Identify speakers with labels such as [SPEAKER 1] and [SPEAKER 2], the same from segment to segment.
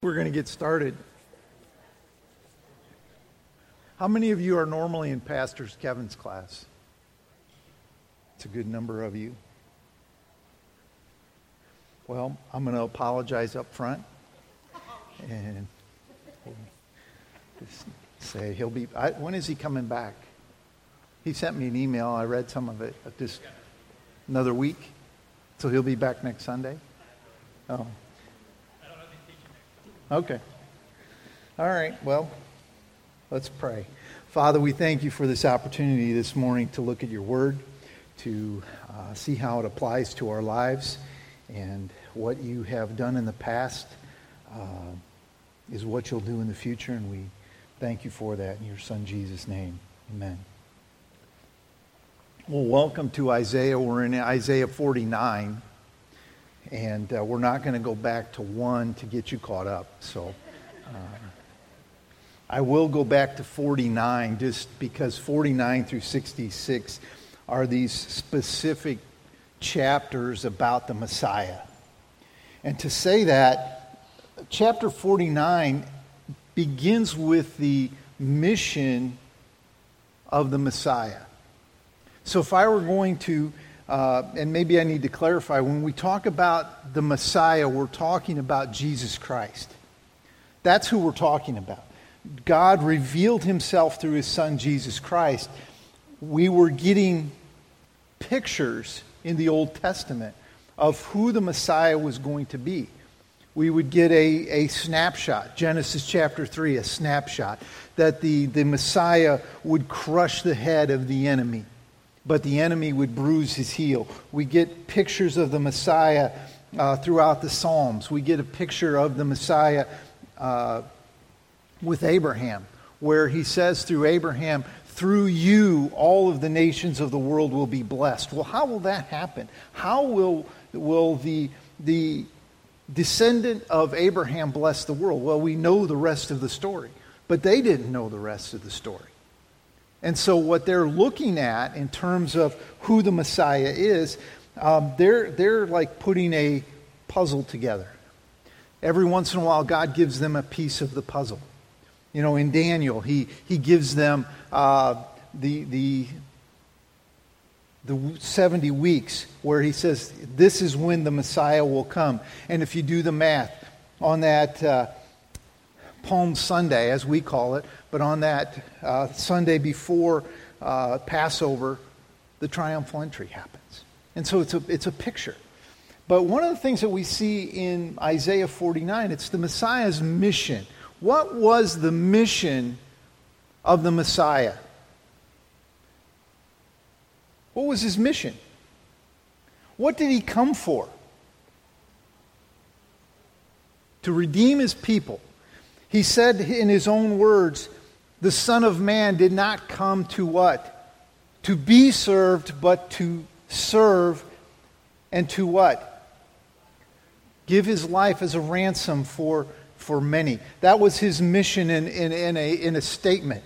[SPEAKER 1] We're going to get started. How many of you are normally in Pastor Kevin's class? It's a good number of you. Well, I'm going to apologize up front and just say he'll be. When is he coming back? He sent me an email. I read some of it. Just another week, so he'll be back next Sunday. Oh. Okay. All right. Well, let's pray. Father, we thank you for this opportunity this morning to look at your word, to see how it applies to our lives, and what you have done in the past is what you'll do in the future, and we thank you for that in your Son Jesus' name. Amen. Well, welcome to Isaiah. We're in Isaiah 49. And we're not going to go back to 1 to get you caught up. So I will go back to 49 just because 49 through 66 are these specific chapters about the Messiah. And to say that, chapter 49 begins with the mission of the Messiah. So if I were going to and maybe I need to clarify, when we talk about the Messiah, we're talking about Jesus Christ. That's who we're talking about. God revealed himself through his Son, Jesus Christ. We were getting pictures in the Old Testament of who the Messiah was going to be. We would get a snapshot, Genesis chapter 3, a snapshot, that the Messiah would crush the head of the enemy, but the enemy would bruise his heel. We get pictures of the Messiah throughout the Psalms. We get a picture of the Messiah with Abraham, where he says through Abraham, through you, all of the nations of the world will be blessed. Well, how will that happen? How will the descendant of Abraham bless the world? Well, we know the rest of the story, but they didn't know the rest of the story. And so what they're looking at in terms of who the Messiah is, they're like putting a puzzle together. Every once in a while, God gives them a piece of the puzzle. You know, in Daniel, he gives them the 70 weeks where he says, this is when the Messiah will come. And if you do the math on that Palm Sunday, as we call it, but on that Sunday before Passover, the triumphal entry happens. And so it's a picture. But one of the things that we see in Isaiah 49, it's the Messiah's mission. What was the mission of the Messiah? What was his mission? What did he come for? To redeem his people. He said in his own words, the Son of Man did not come to what? To be served, but to serve and to what? Give his life as a ransom for many. That was his mission in a statement.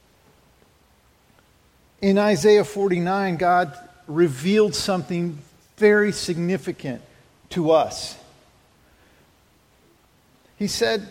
[SPEAKER 1] In Isaiah 49, God revealed something very significant to us. He said,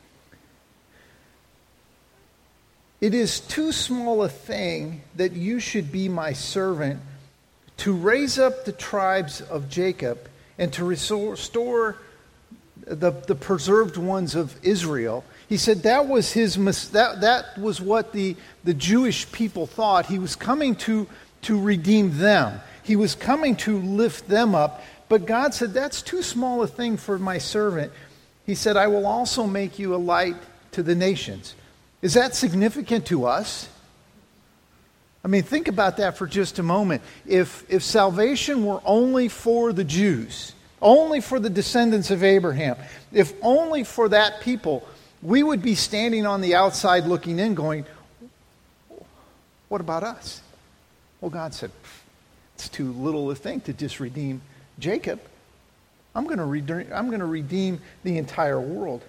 [SPEAKER 1] it is too small a thing that you should be my servant to raise up the tribes of Jacob and to restore the preserved ones of Israel. He said that was that was what the Jewish people thought. He was coming to redeem them. He was coming to lift them up. But God said, that's too small a thing for my servant. He said, I will also make you a light to the nations. Is that significant to us? I mean, think about that for just a moment. If salvation were only for the Jews, only for the descendants of Abraham, if only for that people, we would be standing on the outside looking in going, what about us? Well, God said, it's too little a thing to just redeem Jacob. I'm going to redeem the entire world.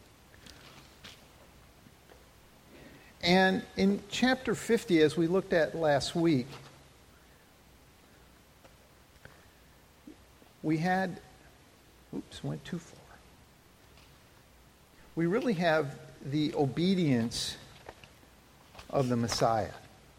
[SPEAKER 1] And in chapter 50, as we looked at last week, went too far. we really have the obedience of the Messiah.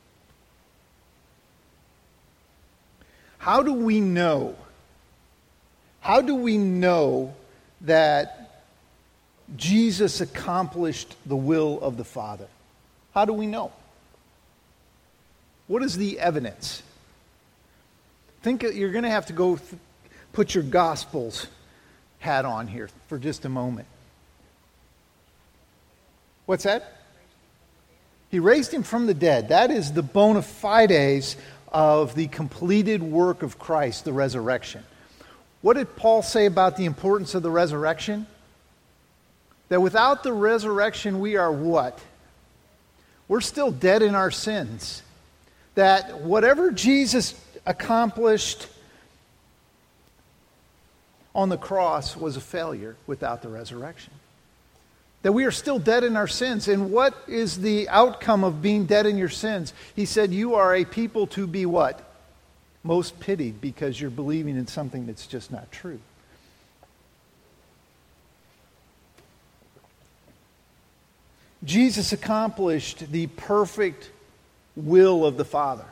[SPEAKER 1] How do we know? How do we know that Jesus accomplished the will of the Father? How do we know? What is the evidence? You're going to have to go put your Gospels hat on here for just a moment. What's that? He raised him from the dead. That is the bona fides of the completed work of Christ, the resurrection. What did Paul say about the importance of the resurrection? That without the resurrection we are what? We're still dead in our sins. That whatever Jesus accomplished on the cross was a failure without the resurrection. That we are still dead in our sins. And what is the outcome of being dead in your sins? He said, you are a people to be what? Most pitied, because you're believing in something that's just not true. Jesus accomplished the perfect will of the Father.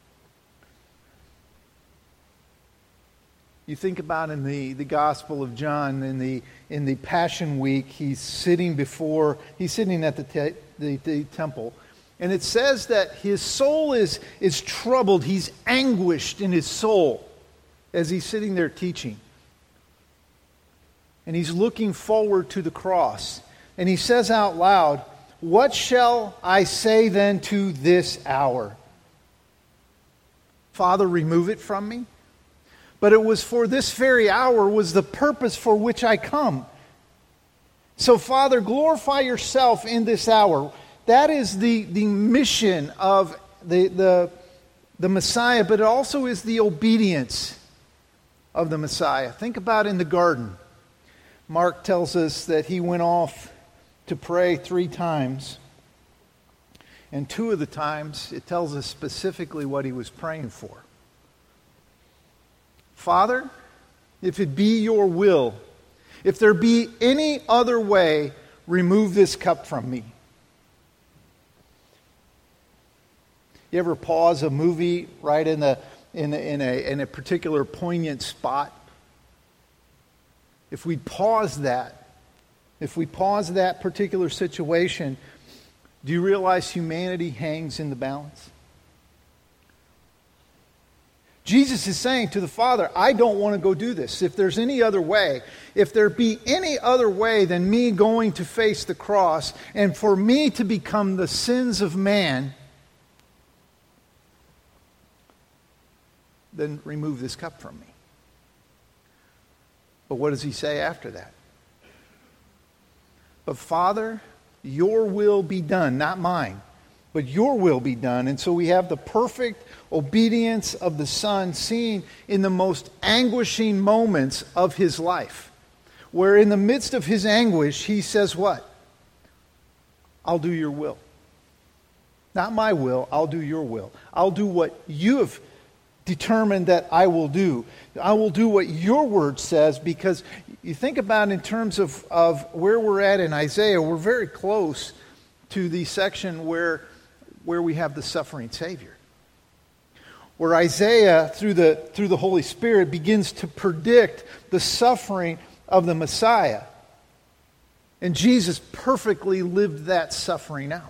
[SPEAKER 1] You think about in the Gospel of John, in the Passion Week, he's sitting at the temple, and it says that his soul is troubled. He's anguished in his soul as he's sitting there teaching. And he's looking forward to the cross. And he says out loud, "What shall I say then to this hour? Father, remove it from me? But it was for this very hour was the purpose for which I come. So, Father, glorify yourself in this hour." That is the mission of the Messiah, but it also is the obedience of the Messiah. Think about in the garden. Mark tells us that he went off to pray 3 times. And 2 of the times, it tells us specifically what he was praying for. Father, if it be your will, if there be any other way, remove this cup from me. You ever pause a movie right in a particular poignant spot? If we pause that particular situation, do you realize humanity hangs in the balance? Jesus is saying to the Father, I don't want to go do this. If there's any other way, if there be any other way than me going to face the cross and for me to become the sins of man, then remove this cup from me. But what does he say after that? But Father, your will be done, not mine, but your will be done. And so we have the perfect obedience of the Son seen in the most anguishing moments of his life, where in the midst of his anguish, he says what? I'll do your will. Not my will, I'll do your will. I'll do what you have determined that I will do. I will do what your word says, because you think about in terms of where we're at in Isaiah, we're very close to the section where we have the suffering Savior. Where Isaiah, through the Holy Spirit, begins to predict the suffering of the Messiah. And Jesus perfectly lived that suffering out.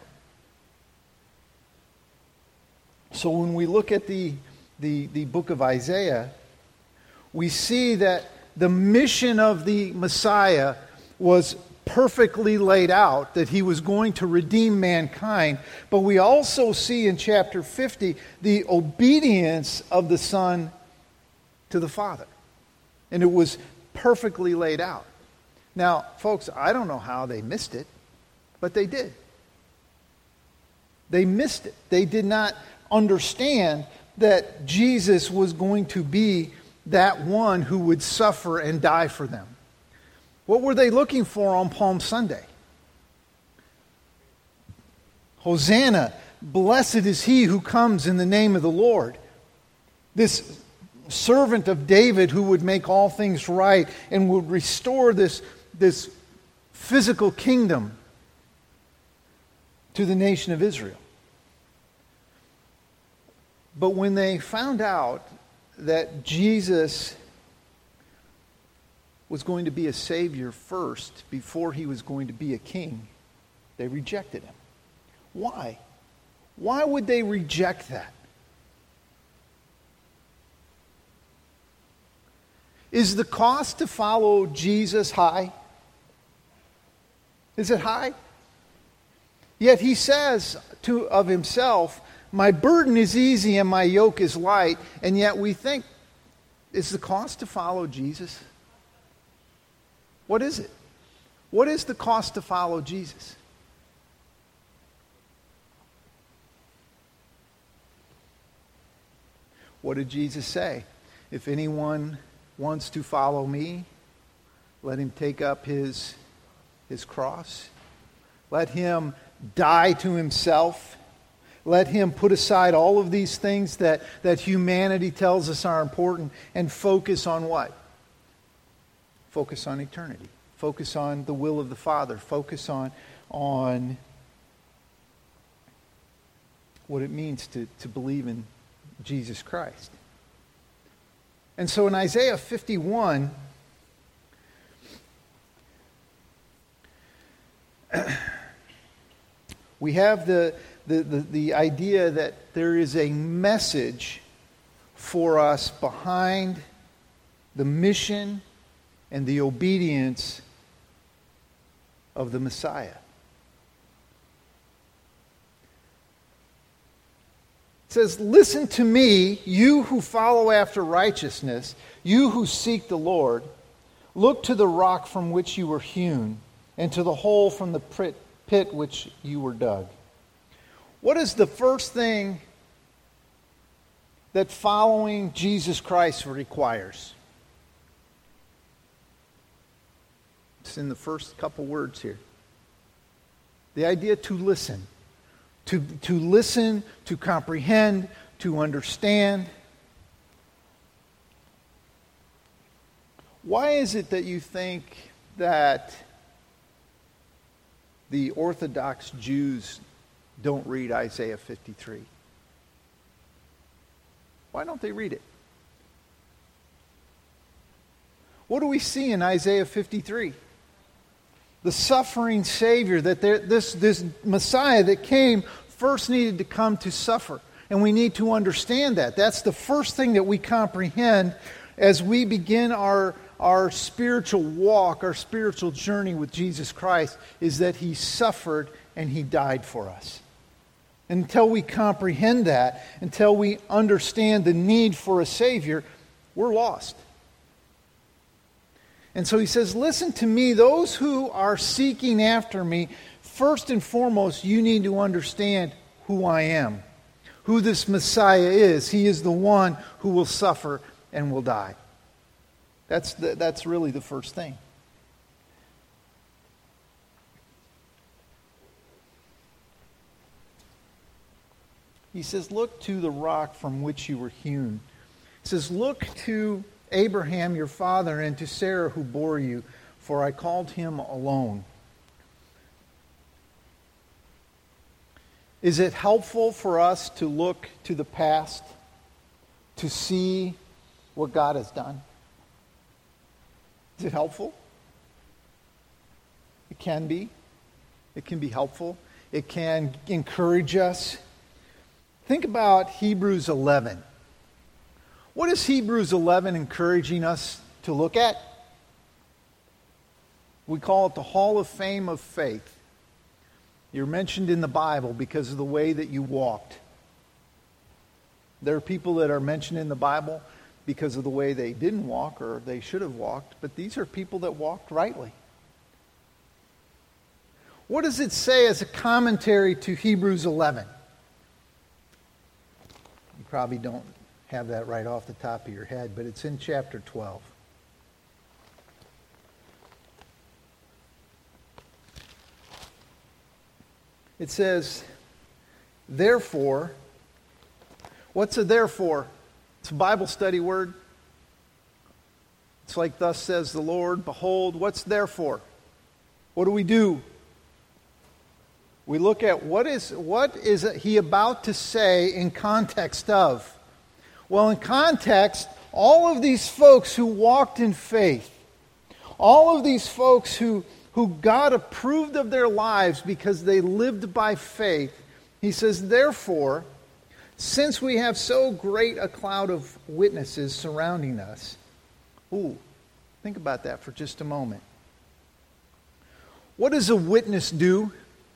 [SPEAKER 1] So when we look at the book of Isaiah, we see that the mission of the Messiah was perfectly laid out, that he was going to redeem mankind. But we also see in chapter 50 the obedience of the Son to the Father. And it was perfectly laid out. Now, folks, I don't know how they missed it, but they did. They missed it. They did not understand that Jesus was going to be that one who would suffer and die for them. What were they looking for on Palm Sunday? Hosanna, blessed is he who comes in the name of the Lord. This servant of David who would make all things right and would restore this physical kingdom to the nation of Israel. But when they found out that Jesus was going to be a Savior first before he was going to be a king, they rejected him. Why? Why would they reject that? Is the cost to follow Jesus high? Is it high? Yet he says of himself, my burden is easy and my yoke is light. And yet we think, is the cost to follow Jesus? What is it? What is the cost to follow Jesus? What did Jesus say? If anyone wants to follow me, let him take up his cross. Let him die to himself. Let him put aside all of these things that humanity tells us are important and focus on what? Focus on eternity. Focus on the will of the Father. Focus on what it means to believe in Jesus Christ. And so in Isaiah 51, we have the idea that there is a message for us behind the mission and the obedience of the Messiah. It says, listen to me, you who follow after righteousness, you who seek the Lord. Look to the rock from which you were hewn, and to the hole from the pit which you were dug. What is the first thing that following Jesus Christ requires? It's in the first couple words here. The idea to listen. To listen, to comprehend, to understand. Why is it that you think that the Orthodox Jews don't read Isaiah 53? Why don't they read it? What do we see in Isaiah 53? The suffering Savior, that this Messiah that came first needed to come to suffer. And we need to understand that. That's the first thing that we comprehend as we begin our spiritual walk, our spiritual journey with Jesus Christ, is that He suffered and He died for us. Until we comprehend that, until we understand the need for a Savior, we're lost. And so he says, listen to me, those who are seeking after me, first and foremost, you need to understand who I am, who this Messiah is. He is the one who will suffer and will die. That's really the first thing. He says, look to the rock from which you were hewn. He says, look to Abraham your father and to Sarah who bore you, for I called him alone. Is it helpful for us to look to the past to see what God has done? Is it helpful? It can be. It can be helpful. It can encourage us. Think about Hebrews 11. What is Hebrews 11 encouraging us to look at? We call it the Hall of Fame of Faith. You're mentioned in the Bible because of the way that you walked. There are people that are mentioned in the Bible because of the way they didn't walk or they should have walked, but these are people that walked rightly. What does it say as a commentary to Hebrews 11? You probably don't have that right off the top of your head, but it's in chapter 12. It says, therefore, what's a therefore? It's a Bible study word. It's like, thus says the Lord, behold, what's therefore? what do? We look at what is he about to say in context of? Well, in context, all of these folks who walked in faith, all of these folks who God approved of their lives because they lived by faith, he says, therefore, since we have so great a cloud of witnesses surrounding us. Think about that for just a moment. What does a witness do?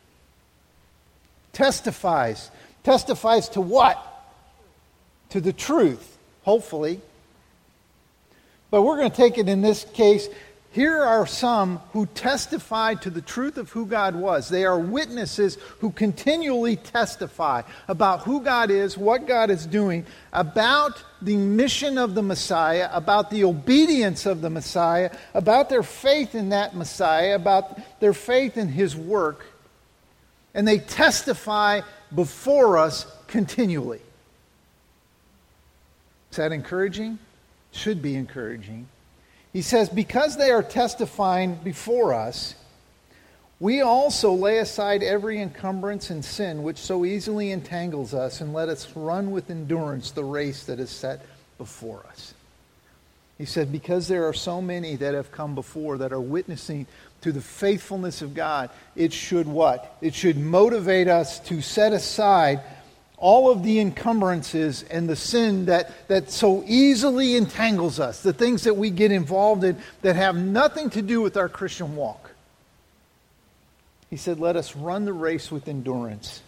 [SPEAKER 1] Testifies. Testifies to what? To the truth, hopefully. But we're going to take it in this case. Here are some who testified to the truth of who God was. They are witnesses who continually testify about who God is, what God is doing, about the mission of the Messiah, about the obedience of the Messiah, about their faith in that Messiah, about their faith in His work. And they testify before us continually. Is that encouraging? Should be encouraging. He says, because they are testifying before us, we also lay aside every encumbrance and sin which so easily entangles us, and let us run with endurance the race that is set before us. He said, because there are so many that have come before that are witnessing to the faithfulness of God, it should what? It should motivate us to set aside all of the encumbrances and the sin that so easily entangles us, the things that we get involved in that have nothing to do with our Christian walk. He said, let us run the race with endurance.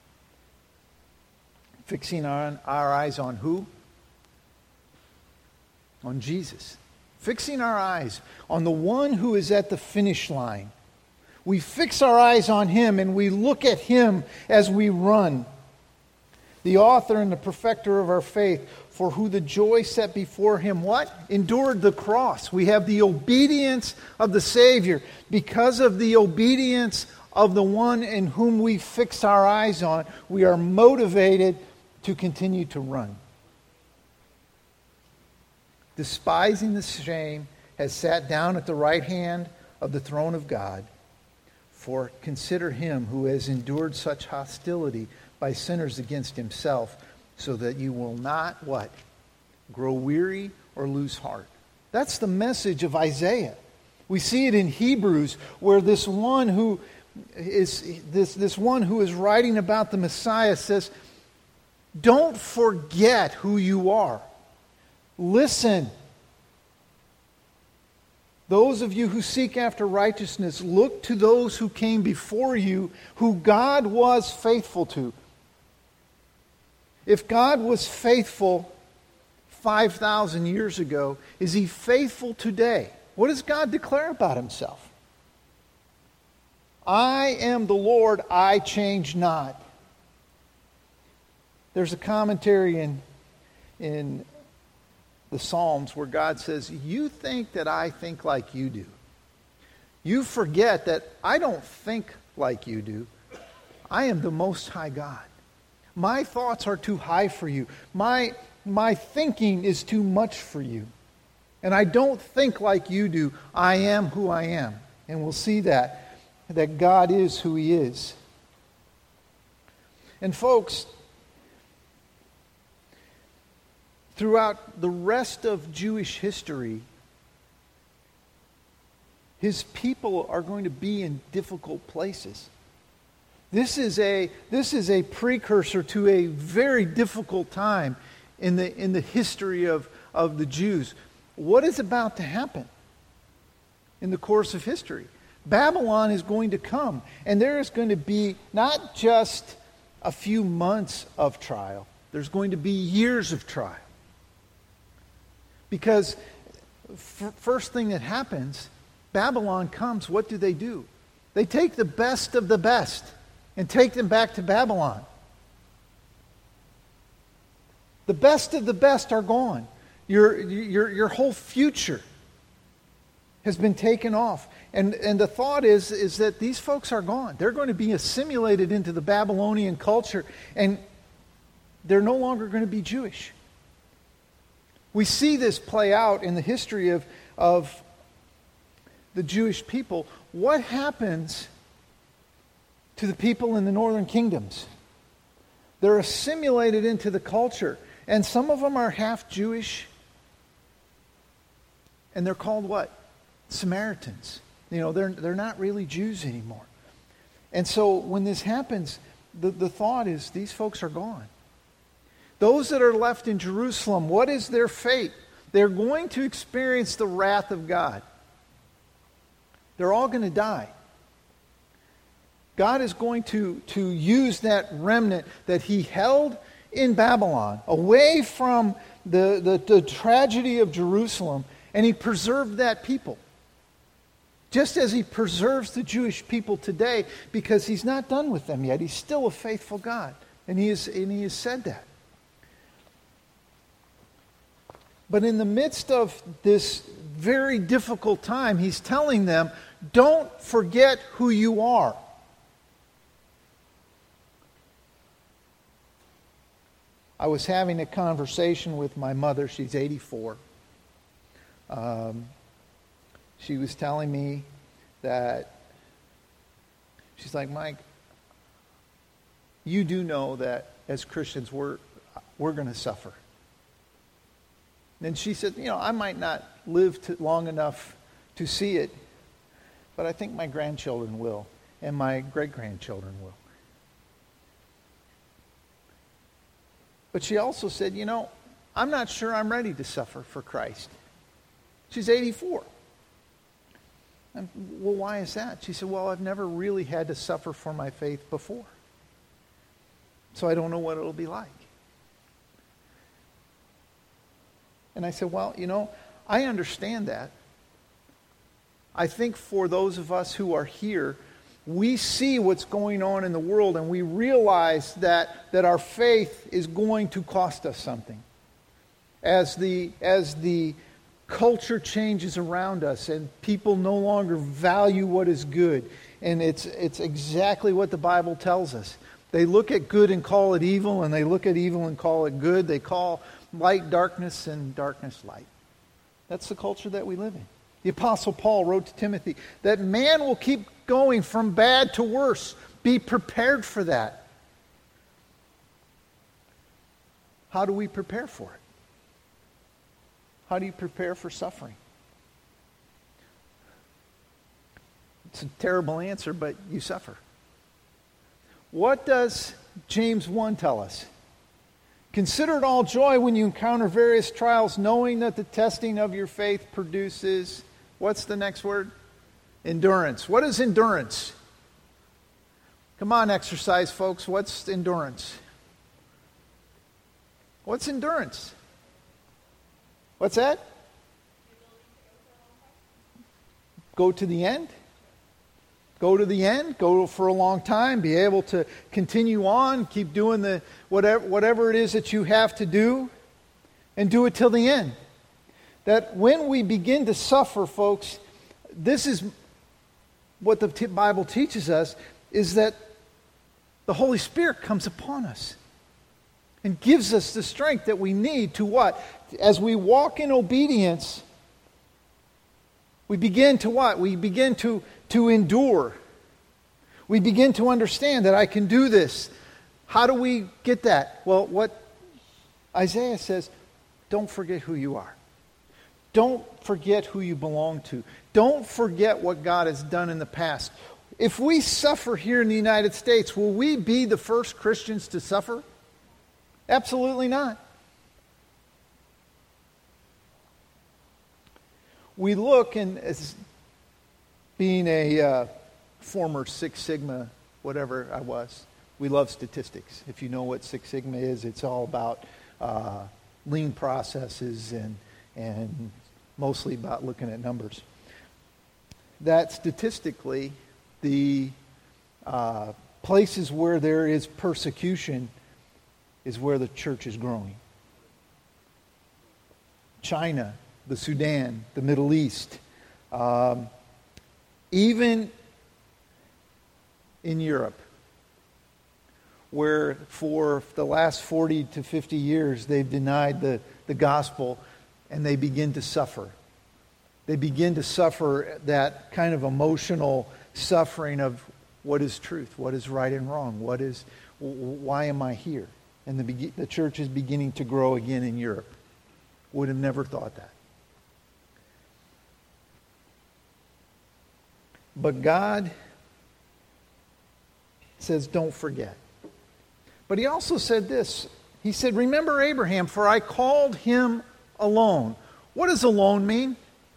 [SPEAKER 1] Fixing our eyes on who? On Jesus. Fixing our eyes on the one who is at the finish line. We fix our eyes on Him and we look at Him as we run. The author and the perfecter of our faith, for who the joy set before Him, what? Endured the cross. We have the obedience of the Savior. Because of the obedience of the one in whom we fix our eyes on, we are motivated to continue to run. Despising the shame, has sat down at the right hand of the throne of God. For consider Him who has endured such hostility by sinners against Himself, so that you will not, what? Grow weary or lose heart. That's the message of Isaiah. We see it in Hebrews, where this one who is writing about the Messiah says, don't forget who you are. Listen. Those of you who seek after righteousness, look to those who came before you, who God was faithful to. If God was faithful 5,000 years ago, is He faithful today? What does God declare about Himself? I am the Lord, I change not. There's a commentary in the Psalms where God says, you think that I think like you do. You forget that I don't think like you do. I am the Most High God. My thoughts are too high for you. My thinking is too much for you. And I don't think like you do. I am who I am. And we'll see that God is who He is. And folks, throughout the rest of Jewish history, His people are going to be in difficult places. This is a precursor to a very difficult time in the history of the Jews. What is about to happen in the course of history? Babylon is going to come, and there is going to be not just a few months of trial. There's going to be years of trial. Because first thing that happens, Babylon comes, what do? They take the best of the best and take them back to Babylon. The best of the best are gone. Your whole future has been taken off. And the thought is that these folks are gone. They're going to be assimilated into the Babylonian culture, and they're no longer going to be Jewish. We see this play out in the history of the Jewish people, what happens to the people in the northern kingdoms? They're assimilated into the culture. And some of them are half Jewish. And they're called what? Samaritans. They're not really Jews anymore. And so when this happens, the thought is these folks are gone. Those that are left in Jerusalem, what is their fate? They're going to experience the wrath of God. They're all going to die. God is going to use that remnant that he held in Babylon, away from the tragedy of Jerusalem, and he preserved that people. Just as he preserves the Jewish people today, because he's not done with them yet. He's still a faithful God. And he has said that. But in the midst of this very difficult time, he's telling them, don't forget who you are. I was having a conversation with my mother. She's 84. She was telling me that, she's like, Mike, you do know that as Christians we're going to suffer. And she said, I might not live long enough to see it, but I think my grandchildren will, and my great-grandchildren will. But she also said, I'm not sure I'm ready to suffer for Christ. She's 84. And, well, why is that? She said, well, I've never really had to suffer for my faith before. So I don't know what it'll be like. And I said, well, I understand that. I think for those of us who are here, we see what's going on in the world and we realize that our faith is going to cost us something. As the culture changes around us and people no longer value what is good. And it's exactly what the Bible tells us. They look at good and call it evil, and they look at evil and call it good. They call light darkness and darkness light. That's the culture that we live in. The Apostle Paul wrote to Timothy that man will keep going from bad to worse. Be prepared for that. How do we prepare for it? How do you prepare for suffering? It's a terrible answer, but you suffer. What does James 1 tell us? Consider it all joy when you encounter various trials, knowing that the testing of your faith produces, what's the next word? Endurance. What is endurance? Come on, exercise folks. What's endurance? What's endurance? What's that? Go to the end? Go to the end, go for a long time, be able to continue on, keep doing the whatever it is that you have to do, and do it till the end. That when we begin to suffer, folks, this is what the Bible teaches us, is that the Holy Spirit comes upon us and gives us the strength that we need to what? As we walk in obedience, we begin to what? We begin to endure. We begin to understand that I can do this. How do we get that? Well, what Isaiah says, don't forget who you are. Don't forget who you belong to. Don't forget what God has done in the past. If we suffer here in the United States, will we be the first Christians to suffer? Absolutely not. We look, and as being a former Six Sigma, whatever I was, we love statistics. If you know what Six Sigma is, it's all about lean processes and mostly about looking at numbers. That statistically, the places where there is persecution is where the church is growing. China, the Sudan, the Middle East, even in Europe, where for the last 40 to 50 years they've denied the gospel and they begin to suffer. They begin to suffer that kind of emotional suffering of what is truth, what is right and wrong, why am I here? And the church is beginning to grow again in Europe. Would have never thought that. But God says, don't forget. But he also said this. He said, remember Abraham, for I called him alone. What does alone mean?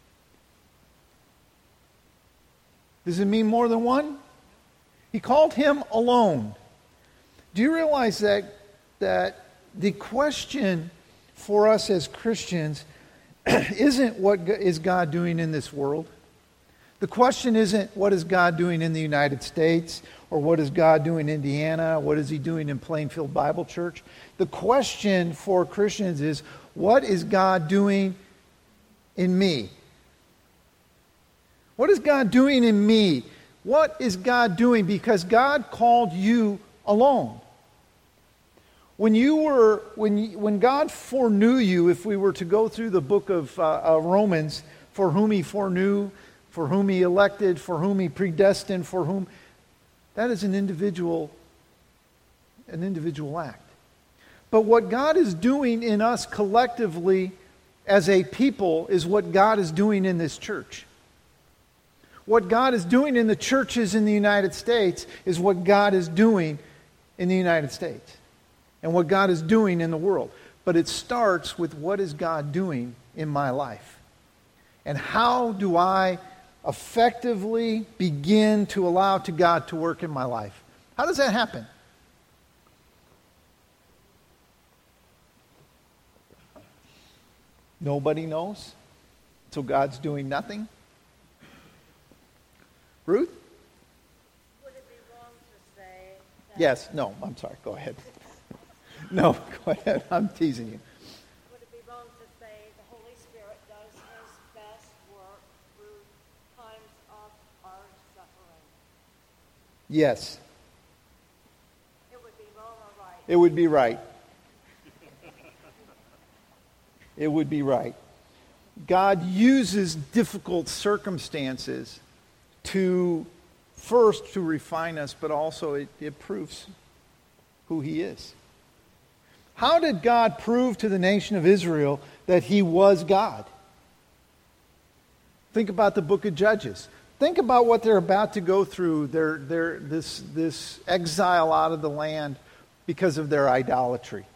[SPEAKER 1] Does it mean more than one? He called him alone. Do you realize that the question for us as Christians isn't what is God doing in this world? The question isn't what is God doing in the United States, or what is God doing in Indiana, what is he doing in Plainfield Bible Church? The question for Christians is, what is God doing in me? What is God doing in me? What is God doing? Because God called you alone. When God foreknew you, if we were to go through the book of Romans, for whom he foreknew, for whom he elected, for whom he predestined, for whom, that is an individual act. But what God is doing in us collectively as a people is what God is doing in this church. What God is doing in the churches in the United States is what God is doing in the United States and what God is doing in the world. But it starts with, what is God doing in my life? And how do I effectively begin to allow God to work in my life? How does that happen? Nobody knows. So God's doing nothing. Ruth?
[SPEAKER 2] Would it be wrong to say that...
[SPEAKER 1] Yes. No, I'm sorry. Go ahead. No, go ahead. I'm teasing you.
[SPEAKER 2] Would it be wrong to say the Holy Spirit does his best work through times of our suffering?
[SPEAKER 1] Yes.
[SPEAKER 2] It would be wrong or right?
[SPEAKER 1] It would be right. It would be right. God uses difficult circumstances to refine us, but also it proves who he is. How did God prove to the nation of Israel that he was God? Think about the book of Judges. Think about what they're about to go through, this exile out of the land because of their idolatry.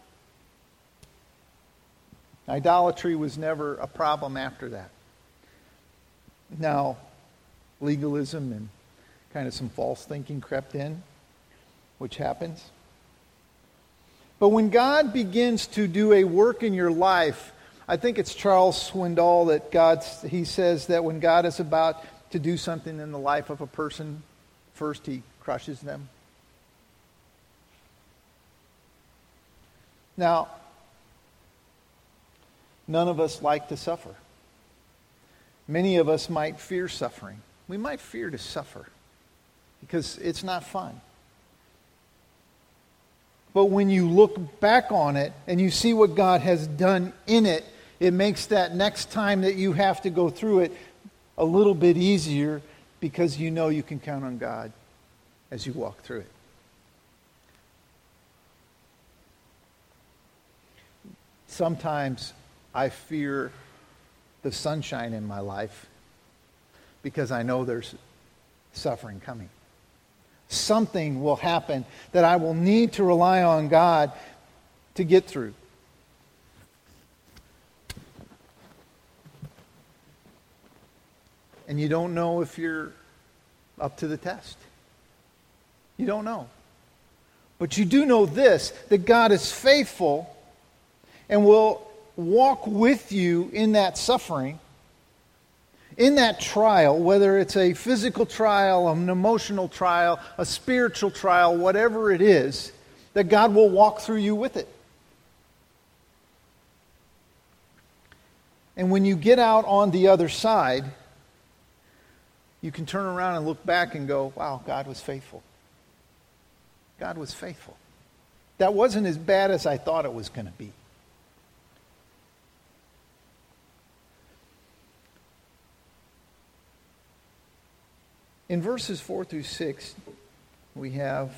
[SPEAKER 1] Idolatry was never a problem after that. Now, legalism and kind of some false thinking crept in, which happens. But when God begins to do a work in your life, I think it's Charles Swindoll that he says that when God is about to do something in the life of a person, first he crushes them. Now, none of us like to suffer. Many of us might fear suffering. We might fear to suffer because it's not fun. But when you look back on it and you see what God has done in it, it makes that next time that you have to go through it a little bit easier because you know you can count on God as you walk through it. Sometimes I fear the sunshine in my life because I know there's suffering coming. Something will happen that I will need to rely on God to get through. And you don't know if you're up to the test. You don't know. But you do know this, that God is faithful and will walk with you in that suffering, in that trial, whether it's a physical trial, an emotional trial, a spiritual trial, whatever it is, that God will walk through you with it. And when you get out on the other side, you can turn around and look back and go, wow, God was faithful. God was faithful. That wasn't as bad as I thought it was going to be. In verses 4 through 6, we have,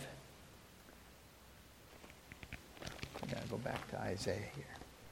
[SPEAKER 1] I've got to go back to Isaiah here.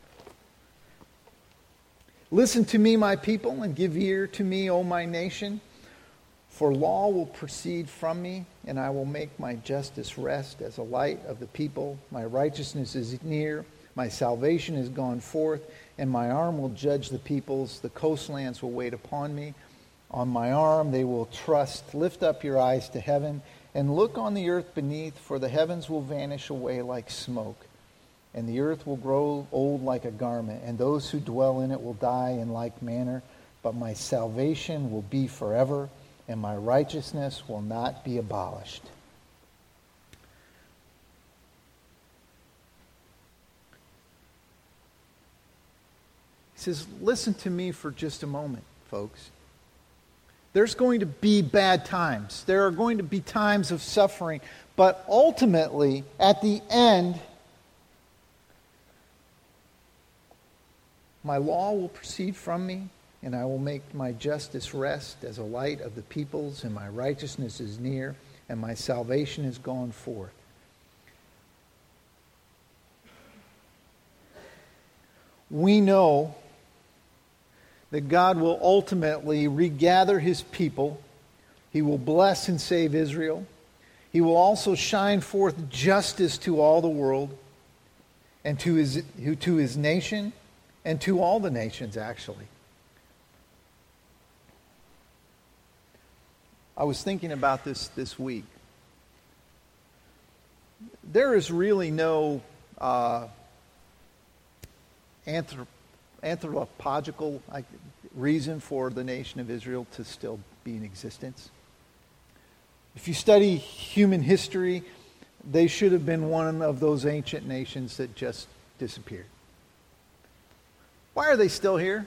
[SPEAKER 1] Listen to me, my people, and give ear to me, O my nation. For law will proceed from me, and I will make my justice rest as a light of the people. My righteousness is near, my salvation is gone forth, and my arm will judge the peoples. The coastlands will wait upon me. On my arm they will trust. Lift up your eyes to heaven, and look on the earth beneath, for the heavens will vanish away like smoke, and the earth will grow old like a garment, and those who dwell in it will die in like manner. But my salvation will be forever, and my righteousness will not be abolished. He says, listen to me for just a moment, folks. There's going to be bad times. There are going to be times of suffering. But ultimately, at the end, my law will proceed from me, and I will make my justice rest as a light of the peoples, and my righteousness is near, and my salvation is gone forth. We know that God will ultimately regather his people. He will bless and save Israel. He will also shine forth justice to all the world, and to his nation, and to all the nations, actually. I was thinking about this week. There is really no anthropological reason for the nation of Israel to still be in existence. If you study human history, they should have been one of those ancient nations that just disappeared. Why are they still here?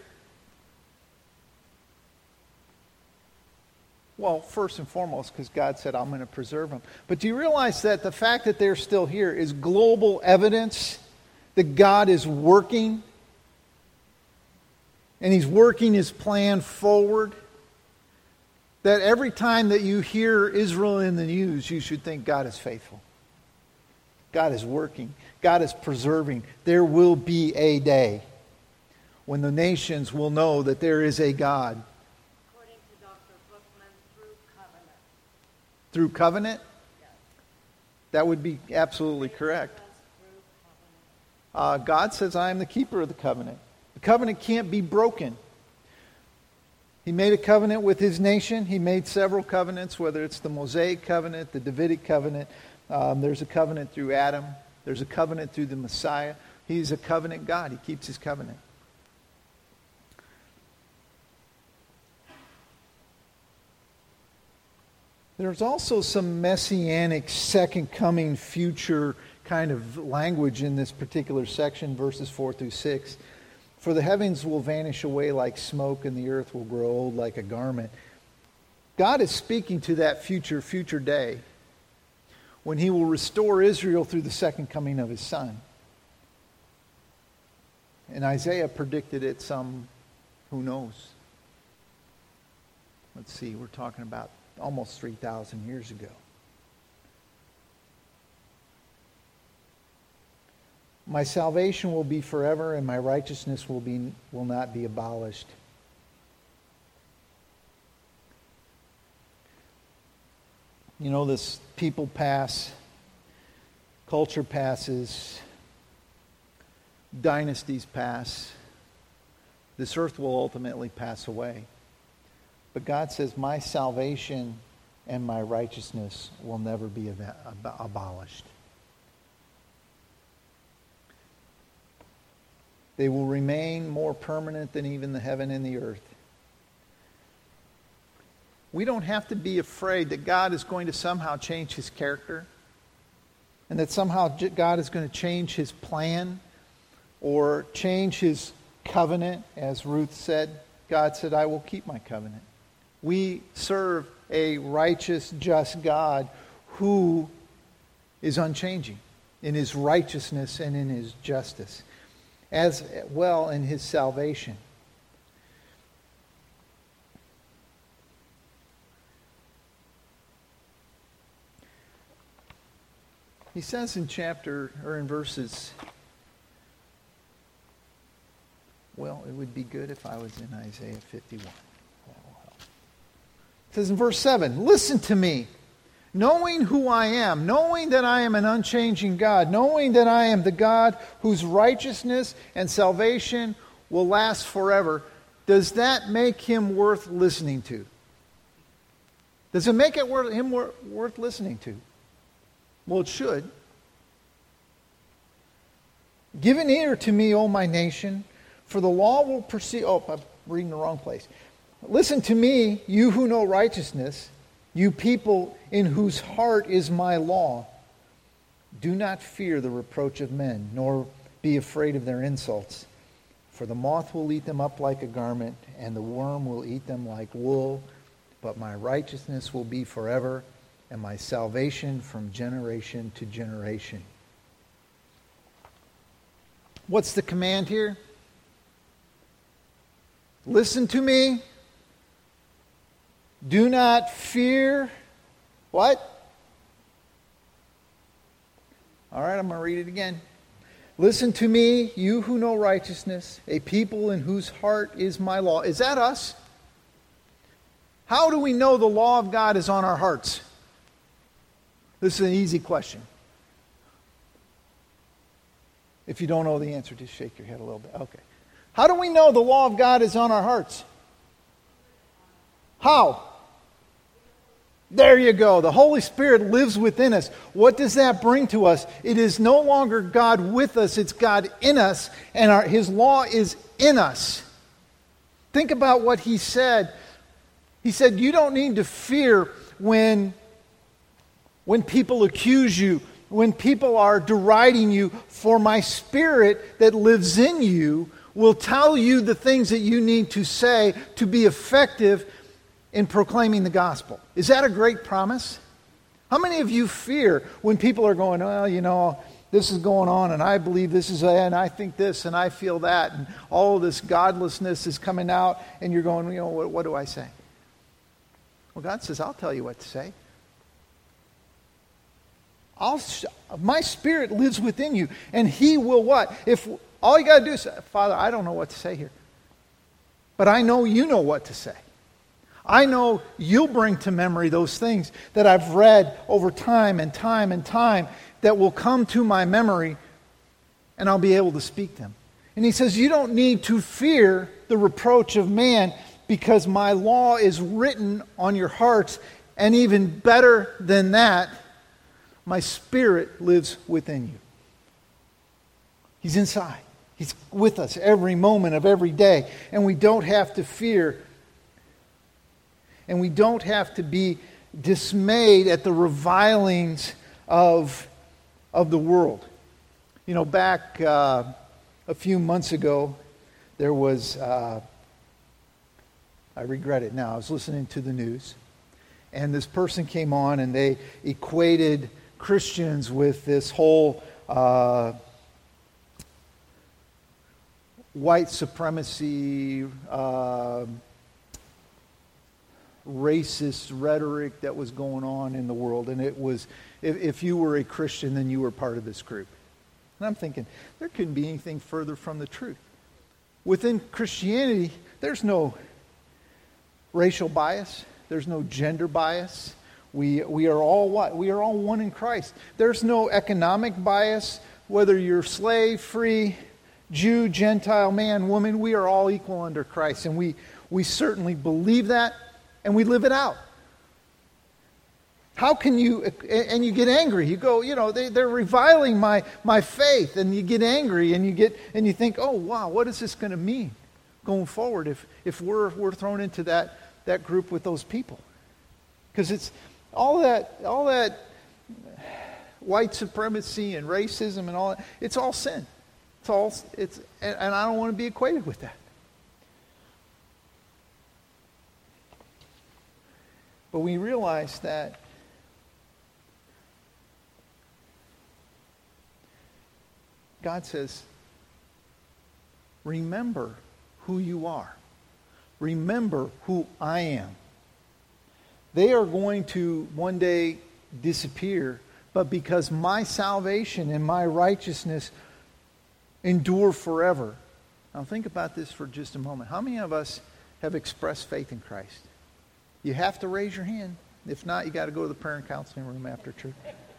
[SPEAKER 1] Well, first and foremost, because God said, I'm going to preserve them. But do you realize that the fact that they're still here is global evidence that God is working? And he's working his plan forward? That every time that you hear Israel in the news, you should think God is faithful. God is working. God is preserving. There will be a day when the nations will know that there is a God.
[SPEAKER 2] According to Dr. Bookman, through covenant.
[SPEAKER 1] Through covenant?
[SPEAKER 2] Yes.
[SPEAKER 1] That would be absolutely correct. God says, I am the keeper of the covenant. The covenant can't be broken. He made a covenant with his nation. He made several covenants, whether it's the Mosaic covenant, the Davidic covenant. There's a covenant through Adam. There's a covenant through the Messiah. He's a covenant God. He keeps his covenant. There's also some messianic second coming future kind of language in this particular section, verses 4 through 6. For the heavens will vanish away like smoke, and the earth will grow old like a garment. God is speaking to that future day when he will restore Israel through the second coming of his Son. And Isaiah predicted it who knows? Let's see, we're talking about almost 3,000 years ago. My salvation will be forever, and my righteousness will not be abolished. You know, this people pass, culture passes, dynasties pass. This earth will ultimately pass away. But God says, my salvation and my righteousness will never be abolished. They will remain more permanent than even the heaven and the earth. We don't have to be afraid that God is going to somehow change his character, and that somehow God is going to change his plan or change his covenant. As Ruth said, God said, I will keep my covenant. We serve a righteous, just God who is unchanging in his righteousness and in his justice, as well in his He says in verses, well, it would be good if I was in Isaiah 51. It says in verse 7, listen to me, knowing who I am, knowing that I am an unchanging God, knowing that I am the God whose righteousness and salvation will last forever. Does that make him worth listening to? Does it make him worth listening to? Well, it should. Give an ear to me, O my nation, for the law will proceed. Oh, I'm reading the wrong place. Listen to me, you who know righteousness, you people in whose heart is my law. Do not fear the reproach of men, nor be afraid of their insults. For the moth will eat them up like a garment, and the worm will eat them like wool. But my righteousness will be forever, and my salvation from generation to generation. What's the command here? Listen to me. Do not fear. What? All right, I'm going to read it again. Listen to me, you who know righteousness, a people in whose heart is my law. Is that us? How do we know the law of God is on our hearts? This is an easy question. If you don't know the answer, just shake your head a little bit. Okay. How do we know the law of God is on our hearts? How? There you go. The Holy Spirit lives within us. What does that bring to us? It is no longer God with us, it's God in us, and His law is in us. Think about what He said. He said, you don't need to fear when people accuse you, when people are deriding you, for my Spirit that lives in you will tell you the things that you need to say to be effective in proclaiming the gospel. Is that a great promise? How many of you fear when people are going, well, this is going on, and I believe this is, and I think this, and I feel that, and all of this godlessness is coming out, and you're going, what do I say? Well, God says, I'll tell you what to say. My Spirit lives within you, and He will what? If all you got to do is say, Father, I don't know what to say here, but I know you know what to say. I know you'll bring to memory those things that I've read over time and time and time that will come to my memory, and I'll be able to speak them. And He says, you don't need to fear the reproach of man, because my law is written on your hearts, and even better than that, my Spirit lives within you. He's inside. He's with us every moment of every day, and we don't have to fear. And we don't have to be dismayed at the revilings of the world. Back a few months ago, there was, I regret it now, I was listening to the news, and this person came on and they equated Christians with this whole white supremacy, racist rhetoric that was going on in the world. And it was, if you were a Christian, then you were part of this group. And I'm thinking, there couldn't be anything further from the truth. Within Christianity, there's no racial bias. There's no gender bias. We are all what? We are all one in Christ. There's no economic bias. Whether you're slave, free, Jew, Gentile, man, woman, we are all equal under Christ. And we certainly believe that. And we live it out. How can you, and you get angry. You go, they're reviling my faith. And you get angry and you think, oh, wow, what is this going to mean going forward if we're thrown into that group with those people? Because it's all that white supremacy and racism and all that, it's all sin. And I don't want to be equated with that. But we realize that God says, remember who you are. Remember who I am. They are going to one day disappear, but because my salvation and my righteousness endure forever. Now think about this for just a moment. How many of us have expressed faith in Christ? You have to raise your hand. If not, you got to go to the prayer and counseling room after church.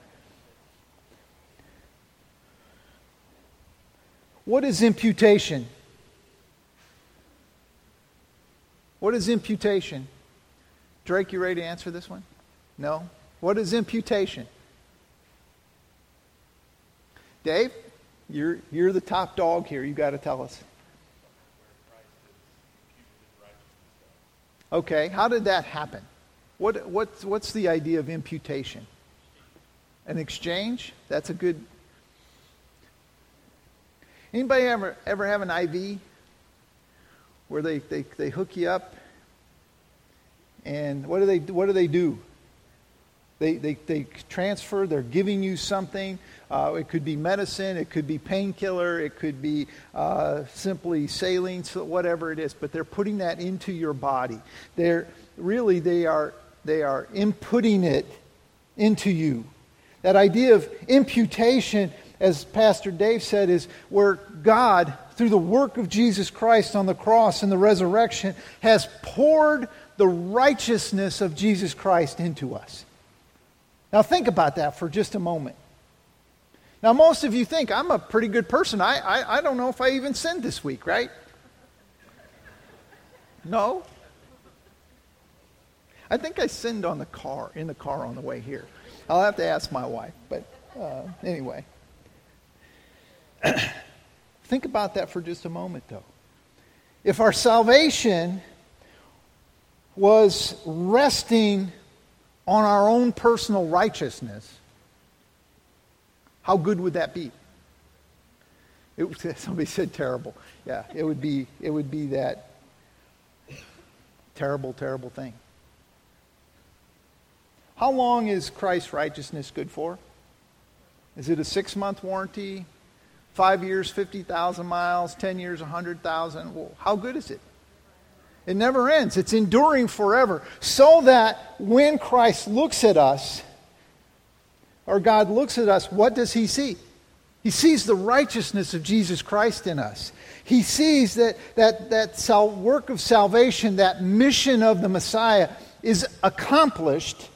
[SPEAKER 1] What is imputation? What is imputation? Drake, you ready to answer this one? No? What is imputation? Dave, you're the top dog here. You got to tell us. Okay, how did that happen? What's the idea of imputation? An exchange? That's a good... Anybody ever have an IV where they hook you up, and what do they do? They transfer. They're giving you something. It could be medicine. It could be painkiller. It could be simply saline. So whatever it is, but they're putting that into your body. They are inputting it into you. That idea of imputation, as Pastor Dave said, is where God, through the work of Jesus Christ on the cross and the resurrection, has poured the righteousness of Jesus Christ into us. Now think about that for just a moment. Now most of you think, I'm a pretty good person. I don't know if I even sinned this week, right? No? I think I sinned in the car on the way here. I'll have to ask my wife, but anyway. Think about that for just a moment, though. If our salvation was resting on our own personal righteousness, how good would that be? Somebody said terrible. Yeah, it would be that terrible, terrible thing. How long is Christ's righteousness good for? Is it a 6-month warranty? 5 years, 50,000 miles, 10 years, 100,000. Well, how good is it? It never ends. It's enduring forever. So that when Christ looks at us, or God looks at us, what does He see? He sees the righteousness of Jesus Christ in us. He sees that work of salvation, that mission of the Messiah is accomplished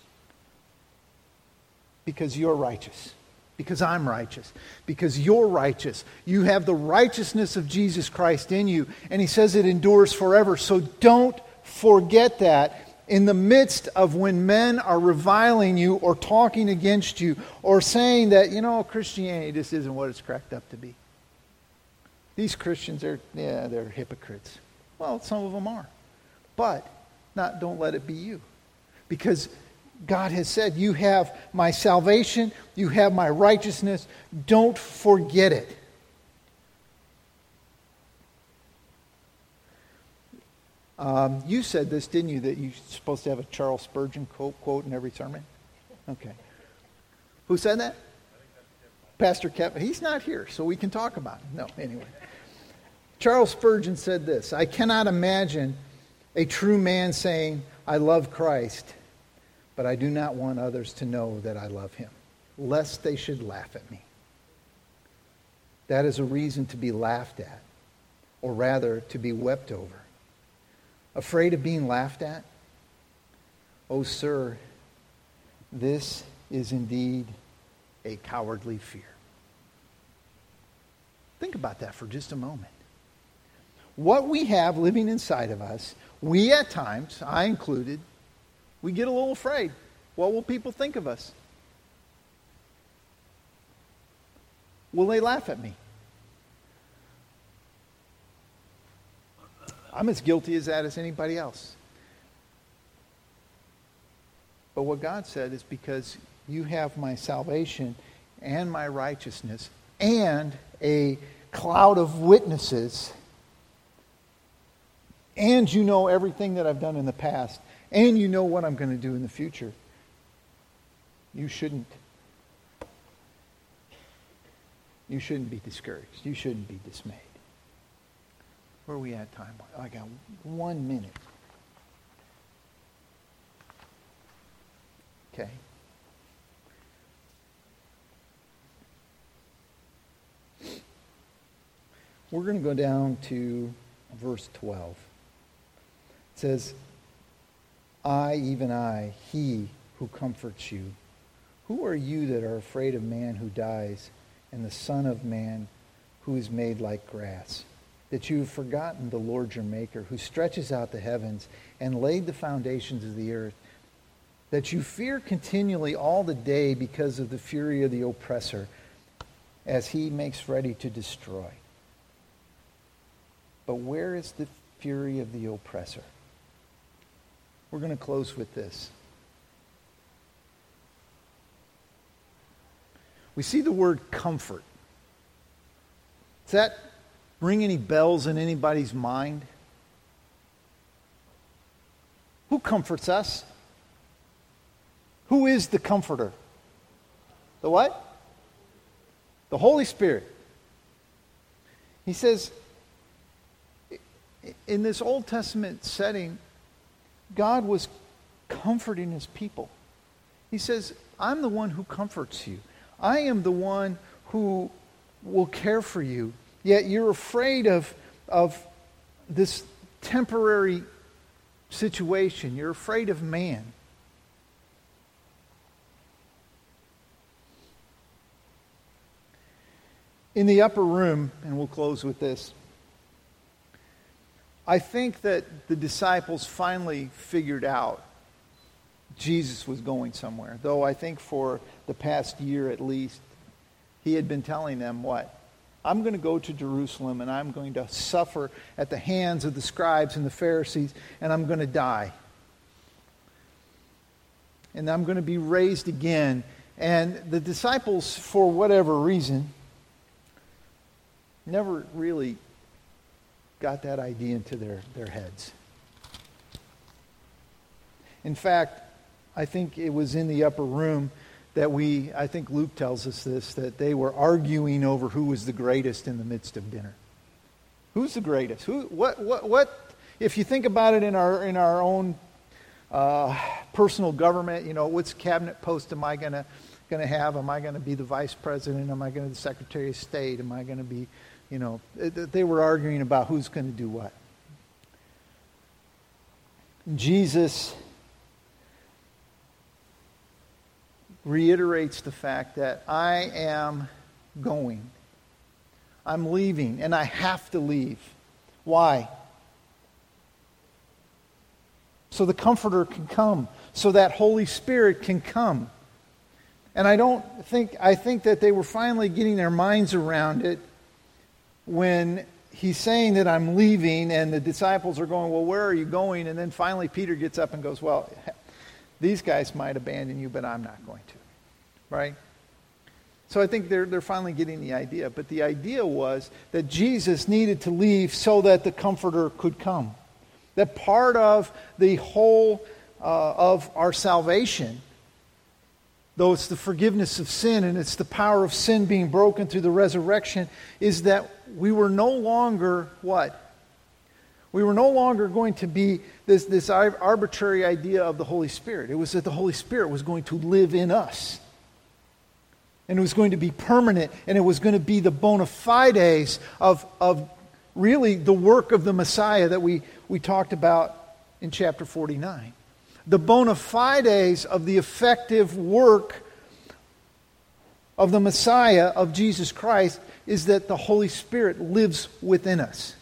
[SPEAKER 1] because you're righteous. Because I'm righteous. Because you're righteous. You have the righteousness of Jesus Christ in you. And He says it endures forever. So don't forget that in the midst of when men are reviling you or talking against you or saying that, Christianity just isn't what it's cracked up to be. These Christians, they're hypocrites. Well, some of them are. But don't let it be you. Because God has said, you have my salvation, you have my righteousness, don't forget it. You said this, didn't you, that you're supposed to have a Charles Spurgeon quote in every sermon? Okay. Who said that? Pastor Kevin. He's not here, so we can talk about him. No, anyway. Charles Spurgeon said this: I cannot imagine a true man saying, I love Christ, but I do not want others to know that I love Him, lest they should laugh at me. That is a reason to be laughed at, or rather to be wept over. Afraid of being laughed at? Oh, sir, this is indeed a cowardly fear. Think about that for just a moment. What we have living inside of us, we at times, I included, we get a little afraid. What will people think of us? Will they laugh at me? I'm as guilty as that as anybody else. But what God said is, because you have my salvation and my righteousness and a cloud of witnesses, and you know everything that I've done in the past, and you know what I'm going to do in the future, you shouldn't be discouraged. You shouldn't be dismayed. Where are we at time? I got 1 minute. Okay. We're going to go down to verse 12. It says, I, even I, he who comforts you. Who are you that are afraid of man who dies, and the Son of Man who is made like grass? That you have forgotten the Lord your Maker, who stretches out the heavens and laid the foundations of the earth, that you fear continually all the day because of the fury of the oppressor, as he makes ready to destroy. But where is the fury of the oppressor? We're going to close with this. We see the word comfort. Does that ring any bells in anybody's mind? Who comforts us? Who is the comforter? The what? The Holy Spirit. He says, in this Old Testament setting, God was comforting his people. He says, I'm the one who comforts you. I am the one who will care for you. Yet you're afraid of this temporary situation. You're afraid of man. In the upper room, and we'll close with this, I think that the disciples finally figured out Jesus was going somewhere. Though I think for the past year at least, he had been telling them what? I'm going to go to Jerusalem and I'm going to suffer at the hands of the scribes and the Pharisees, and I'm going to die. And I'm going to be raised again. And the disciples, for whatever reason, never really got that idea into their heads. In fact, I think it was in the upper room that I think Luke tells us this, that they were arguing over who was the greatest in the midst of dinner. Who's the greatest? What? If you think about it in our own personal government, which cabinet post am I going to have? Am I going to be the vice president? Am I going to be the Secretary of State? Am I going to be, they were arguing about who's going to do what. Jesus reiterates the fact that I am going. I'm leaving, and I have to leave. Why? So the Comforter can come, so that Holy Spirit can come. And I think that they were finally getting their minds around it when he's saying that I'm leaving, and the disciples are going, well, where are you going? And then finally Peter gets up and goes, well, these guys might abandon you, but I'm not going to. Right? So I think they're finally getting the idea. But the idea was that Jesus needed to leave so that the Comforter could come. That part of the whole of our salvation, though it's the forgiveness of sin and it's the power of sin being broken through the resurrection, is that we were no longer what? We were no longer going to be this arbitrary idea of the Holy Spirit. It was that the Holy Spirit was going to live in us. And it was going to be permanent, and it was going to be the bona fides of really the work of the Messiah that we talked about in chapter 49. The bona fides of the effective work of the Messiah, of Jesus Christ, is that the Holy Spirit lives within us.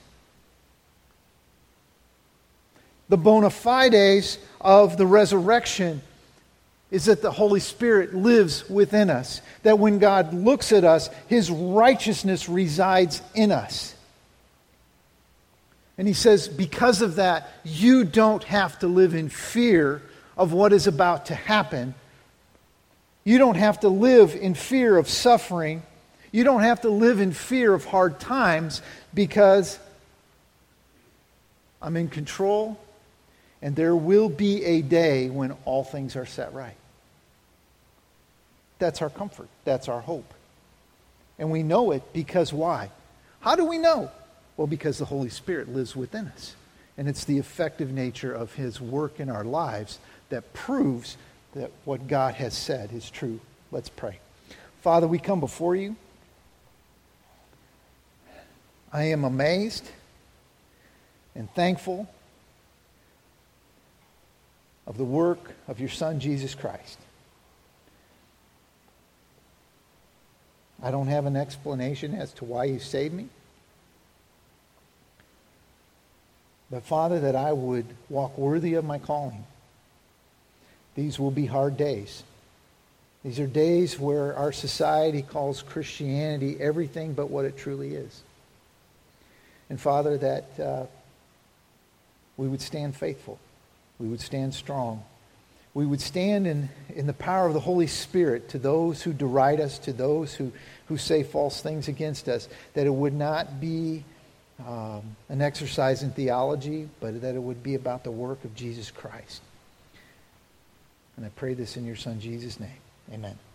[SPEAKER 1] The bona fides of the resurrection is that the Holy Spirit lives within us. That when God looks at us, His righteousness resides in us. And He says, because of that, you don't have to live in fear of what is about to happen. You don't have to live in fear of suffering. You don't have to live in fear of hard times, because I'm in control. And there will be a day when all things are set right. That's our comfort. That's our hope. And we know it because why? How do we know? Well, because the Holy Spirit lives within us. And it's the effective nature of His work in our lives that proves that what God has said is true. Let's pray. Father, we come before you. I am amazed and thankful of the work of your Son, Jesus Christ. I don't have an explanation as to why you saved me. But Father, that I would walk worthy of my calling. These will be hard days. These are days where our society calls Christianity everything but what it truly is. And Father, that we would stand faithful. We would stand strong. We would stand in the power of the Holy Spirit to those who deride us, to those who say false things against us, that it would not be an exercise in theology, but that it would be about the work of Jesus Christ. And I pray this in your Son, Jesus' name. Amen.